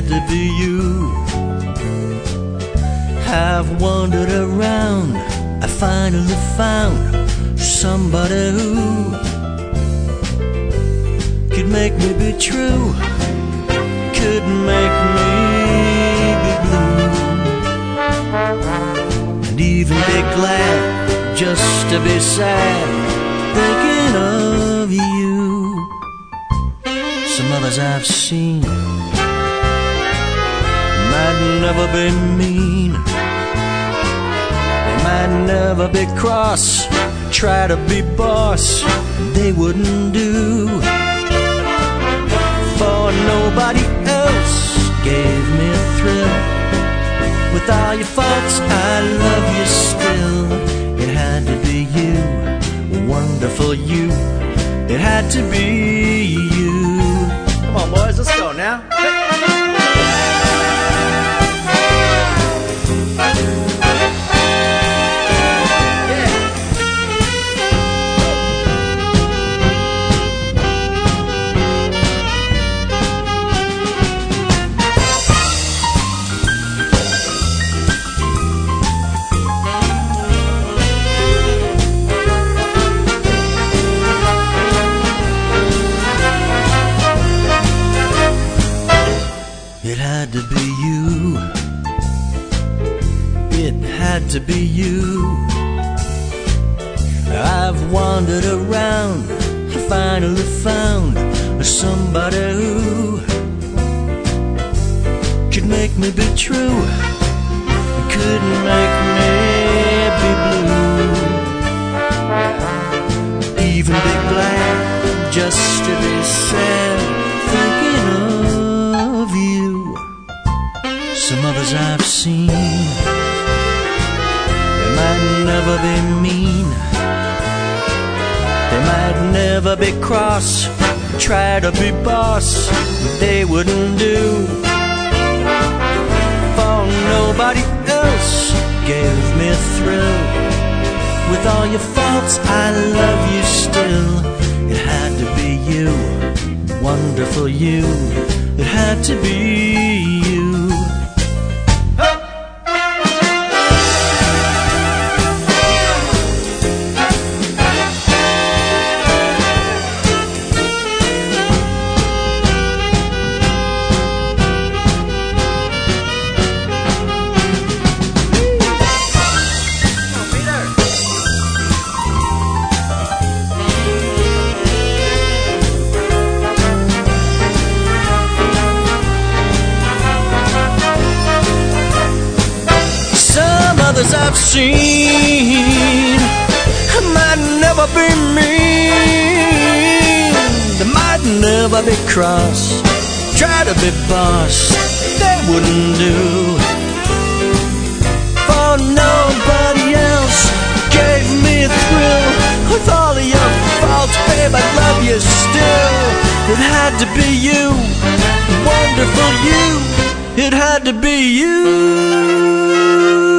to be you. I've wandered around, I finally found somebody who could make me be true, could make me be blue, and even be glad just to be sad, thinking of you. Some others I've seen might never be mean, they might never be cross, try to be boss, they wouldn't do. For nobody else gave me a thrill. With all your faults, I love you still. It had to be you, wonderful you. It had to be you. Come on, boys, let's go now. It had to be you. It had to be you. I've wandered around, I finally found somebody who could make me be true, could make me be blue, even be glad just to be sad, thinking of you. Some others I've seen, they might never be mean, they might never be cross, try to be boss, but they wouldn't do. For nobody else gave me a thrill. With all your faults, I love you still. It had to be you, wonderful you. It had to be you. Others I've seen might never be mean, they might never be cross, try to be boss, they wouldn't do. For nobody else gave me a thrill. With all of your faults, babe, I love you still. It had to be you, wonderful you. It had to be you.